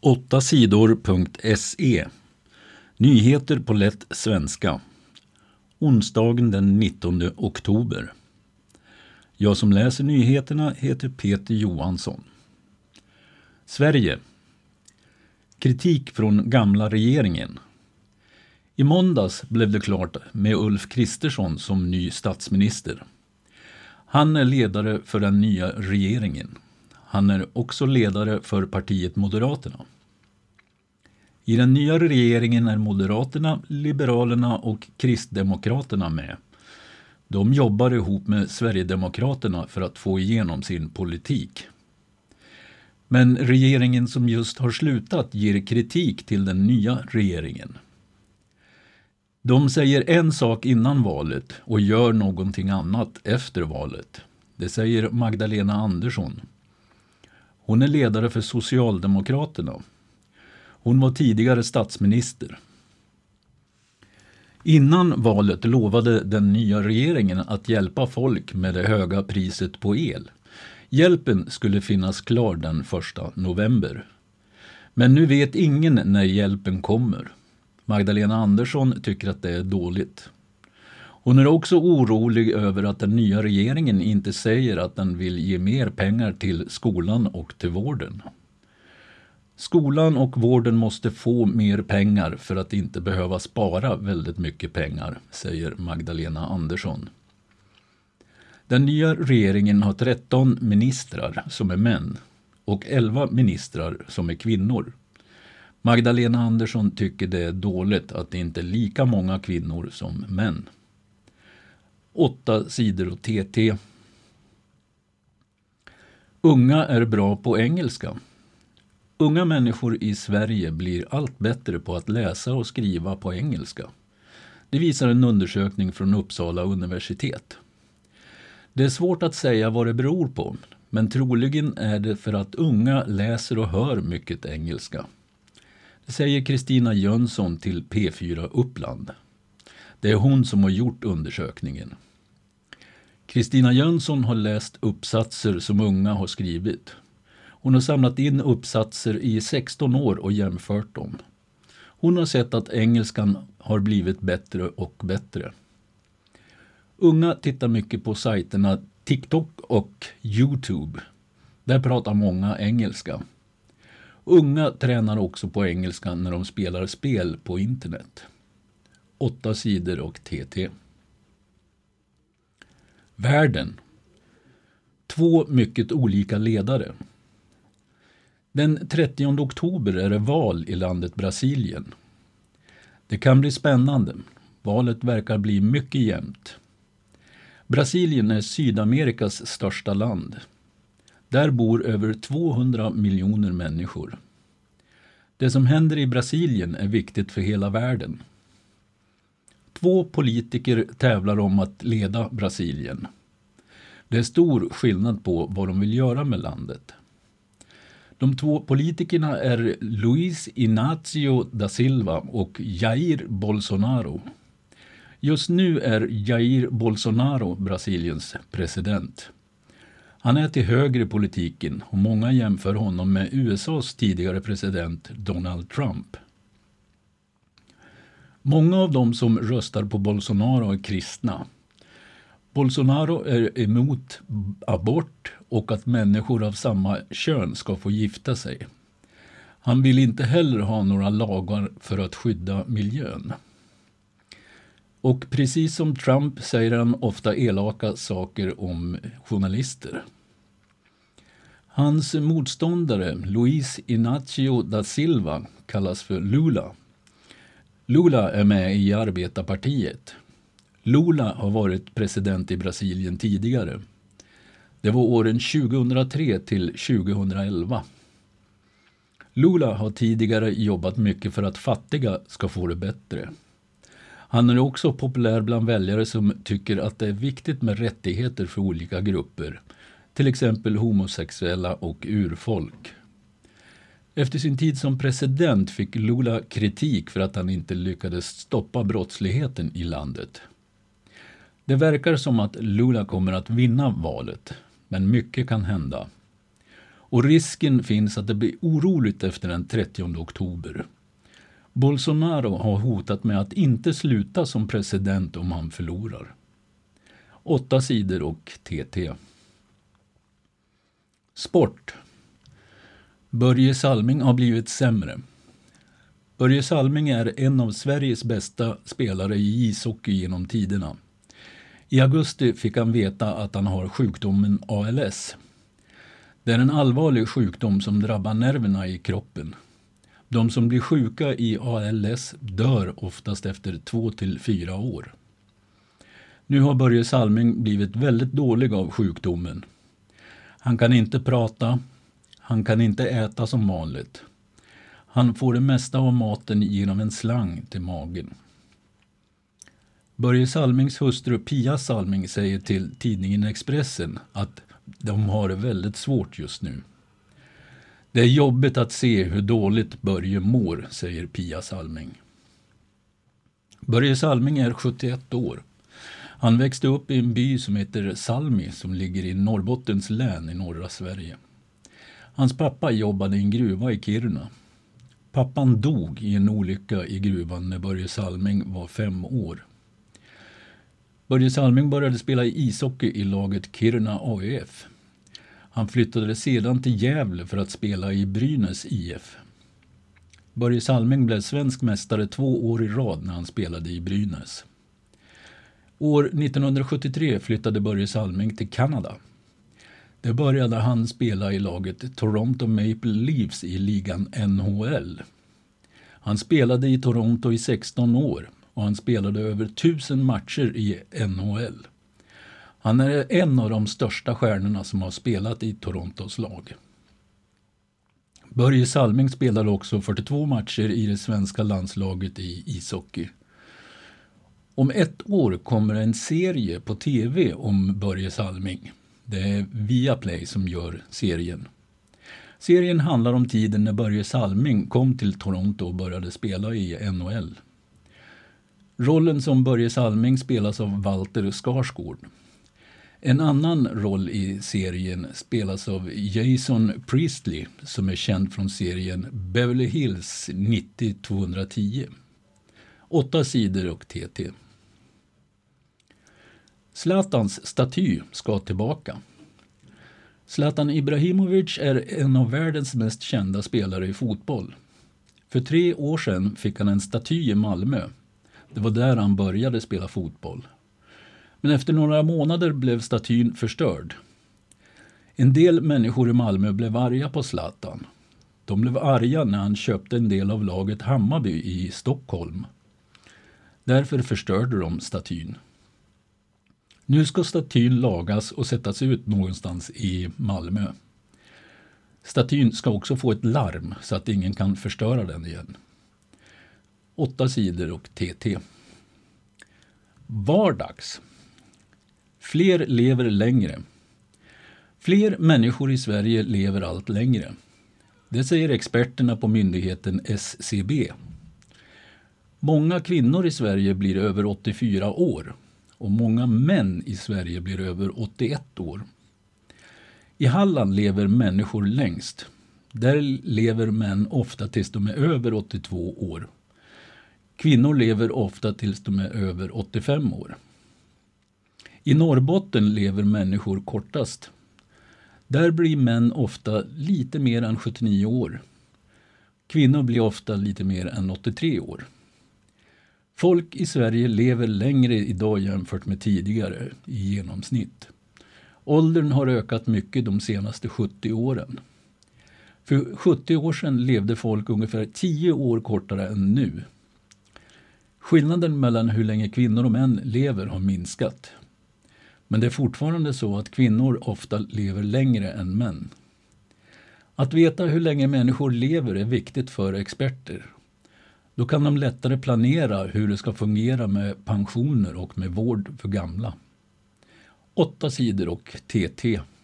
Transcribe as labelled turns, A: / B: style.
A: 8sidor.se. Nyheter på lätt svenska. Onsdagen den 19 oktober. Jag som läser nyheterna heter Peter Johansson. Sverige. Kritik från gamla regeringen. I måndags blev det klart med Ulf Kristersson som ny statsminister. Han är ledare för den nya regeringen. Han är också ledare för partiet Moderaterna. I den nya regeringen är Moderaterna, Liberalerna och Kristdemokraterna med. De jobbar ihop med Sverigedemokraterna för att få igenom sin politik. Men regeringen som just har slutat ger kritik till den nya regeringen. De säger en sak innan valet och gör någonting annat efter valet. Det säger Magdalena Andersson. Hon är ledare för Socialdemokraterna. Hon var tidigare statsminister. Innan valet lovade den nya regeringen att hjälpa folk med det höga priset på el. Hjälpen skulle finnas klar den 1 november. Men nu vet ingen när hjälpen kommer. Magdalena Andersson tycker att det är dåligt. Hon är också orolig över att den nya regeringen inte säger att den vill ge mer pengar till skolan och till vården. Skolan och vården måste få mer pengar för att inte behöva spara väldigt mycket pengar, säger Magdalena Andersson. Den nya regeringen har 13 ministrar som är män och 11 ministrar som är kvinnor. Magdalena Andersson tycker det är dåligt att det inte är lika många kvinnor som män. 8 sidor och TT. Unga är bra på engelska. Unga människor i Sverige blir allt bättre på att läsa och skriva på engelska. Det visar en undersökning från Uppsala universitet. Det är svårt att säga vad det beror på, men troligen är det för att unga läser och hör mycket engelska. Det säger Kristina Jönsson till P4 Uppland. Det är hon som har gjort undersökningen. Kristina Jönsson har läst uppsatser som unga har skrivit. Hon har samlat in uppsatser i 16 år och jämfört dem. Hon har sett att engelskan har blivit bättre och bättre. Unga tittar mycket på sajterna TikTok och YouTube. Där pratar många engelska. Unga tränar också på engelska när de spelar spel på internet. 8 sidor och TT. Världen. 2 mycket olika ledare. Den 30 oktober är det val i landet Brasilien. Det kan bli spännande. Valet verkar bli mycket jämnt. Brasilien är Sydamerikas största land. Där bor över 200 miljoner människor. Det som händer i Brasilien är viktigt för hela världen. 2 politiker tävlar om att leda Brasilien. Det är stor skillnad på vad de vill göra med landet. De 2 politikerna är Luiz Inácio da Silva och Jair Bolsonaro. Just nu är Jair Bolsonaro Brasiliens president. Han är till höger i politiken och många jämför honom med USAs tidigare president Donald Trump. Många av dem som röstar på Bolsonaro är kristna. Bolsonaro är emot abort och att människor av samma kön ska få gifta sig. Han vill inte heller ha några lagar för att skydda miljön. Och precis som Trump säger han ofta elaka saker om journalister. Hans motståndare Luiz Inácio da Silva kallas för Lula. Lula är med i arbetarpartiet. Lula har varit president i Brasilien tidigare. Det var åren 2003 till 2011. Lula har tidigare jobbat mycket för att fattiga ska få det bättre. Han är också populär bland väljare som tycker att det är viktigt med rättigheter för olika grupper, till exempel homosexuella och urfolk. Efter sin tid som president fick Lula kritik för att han inte lyckades stoppa brottsligheten i landet. Det verkar som att Lula kommer att vinna valet, men mycket kan hända. och risken finns att det blir oroligt efter den 30 oktober. Bolsonaro har hotat med att inte sluta som president om han förlorar. 8 sidor och TT. Sport. Börje Salming har blivit sämre. Börje Salming är en av Sveriges bästa spelare i ishockey genom tiderna. I augusti fick han veta att han har sjukdomen ALS. Det är en allvarlig sjukdom som drabbar nerverna i kroppen. De som blir sjuka i ALS dör oftast efter 2 till 4 år. Nu har Börje Salming blivit väldigt dålig av sjukdomen. Han kan inte prata, han kan inte äta som vanligt. Han får det mesta av maten genom en slang till magen. Börje Salmings hustru Pia Salming säger till tidningen Expressen att de har det väldigt svårt just nu. Det är jobbigt att se hur dåligt Börje mår, säger Pia Salming. Börje Salming är 71 år. Han växte upp i en by som heter Salmi som ligger i Norrbottens län i norra Sverige. Hans pappa jobbade i en gruva i Kiruna. Pappan dog i en olycka i gruvan när Börje Salming var 5 år. Börje Salming började spela ishockey i laget Kiruna AIF. Han flyttade sedan till Gävle för att spela i Brynäs IF. Börje Salming blev svensk mästare 2 år i rad när han spelade i Brynäs. År 1973 flyttade Börje Salming till Kanada. Där började han spela i laget Toronto Maple Leafs i ligan NHL. Han spelade i Toronto i 16 år och han spelade över 1000 matcher i NHL. Han är en av de största stjärnorna som har spelat i Torontos lag. Börje Salming spelade också 42 matcher i det svenska landslaget i ishockey. Om 1 år kommer en serie på tv om Börje Salming. Det är Viaplay som gör serien. Serien handlar om tiden när Börje Salming kom till Toronto och började spela i NHL. Rollen som Börje Salming spelas av Walter Skarsgård. En annan roll i serien spelas av Jason Priestley som är känd från serien Beverly Hills 90-210. 8 sidor och TT. Zlatans staty ska tillbaka. Zlatan Ibrahimovic är en av världens mest kända spelare i fotboll. För 3 år sedan fick han en staty i Malmö. Det var där han började spela fotboll. Men efter några månader blev statyn förstörd. En del människor i Malmö blev arga på Zlatan. De blev arga när han köpte en del av laget Hammarby i Stockholm. Därför förstörde de statyn. Nu ska statyn lagas och sättas ut någonstans i Malmö. Statyn ska också få ett larm så att ingen kan förstöra den igen. 8 sidor och TT. Vardags. Fler lever längre. Fler människor i Sverige lever allt längre. Det säger experterna på myndigheten SCB. Många kvinnor i Sverige blir över 84 år och många män i Sverige blir över 81 år. I Halland lever människor längst. Där lever män ofta tills de är över 82 år. Kvinnor lever ofta tills de är över 85 år. I Norrbotten lever människor kortast. Där blir män ofta lite mer än 79 år. Kvinnor blir ofta lite mer än 83 år. Folk i Sverige lever längre idag jämfört med tidigare i genomsnitt. Åldern har ökat mycket de senaste 70 åren. För 70 år sedan levde folk ungefär 10 år kortare än nu. Skillnaden mellan hur länge kvinnor och män lever har minskat. Men det är fortfarande så att kvinnor ofta lever längre än män. Att veta hur länge människor lever är viktigt för experter. Då kan de lättare planera hur det ska fungera med pensioner och med vård för gamla. 8 sidor och TT.